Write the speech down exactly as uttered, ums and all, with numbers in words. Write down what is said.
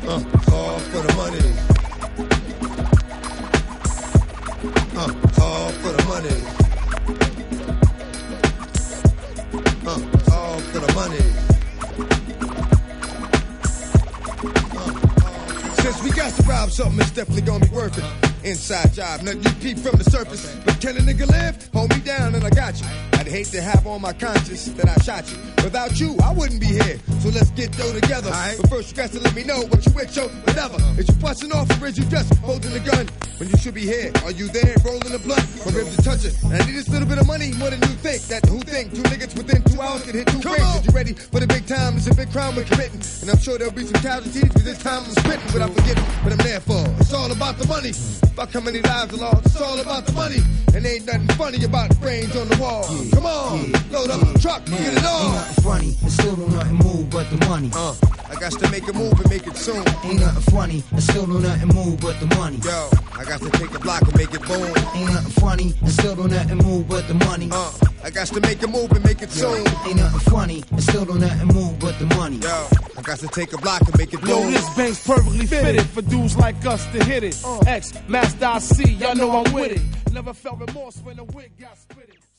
Uh, all for the money. Uh, all for the money. Uh, all for the money. Uh, since we got to rob something, it's definitely gonna be worth it. Inside job, nothing you peep from the surface. But can a nigga live? Hold me down and I got you. I'd hate to have on my conscience that I shot you. Without you, I wouldn't be here. So let's get dough together. Right. But first you got to let me know what you with, yo, whatever. Is you busting off or is you just holding the gun? When you should be here, are you there rolling the blunt? My ribs to touch it. And I need this little bit of money more than you think. That who think two niggas within two hours can hit two rings. Are you ready for the big time? It's a big crime we're committing. And I'm sure there'll be some casualties because this time I'm spitting without forgetting what I'm there for. It's all about the money. Fuck how many lives are lost. It's all about the money. And ain't nothing funny about brains on the wall. Yeah, come on, yeah, load up yeah, the truck, yeah, get it on. Ain't nothing funny, it still don't nothing move but the money. Uh, I got to make a move and make it soon. Ain't nothing funny, it still don't nothing move but the money. Yo, I got to take a block and make it boom. Ain't nothing funny, it still don't nothing move but the money. Uh, I got to make a move and make it soon. Ain't nothing funny, it still don't nothing move but the money. Yo, I got to take a block and make it boom. Yo, this bank's perfectly fitted for dudes like us to hit it. Uh. X, Master I C, y'all know I'm with it. Never felt remorse when the wig got spitted.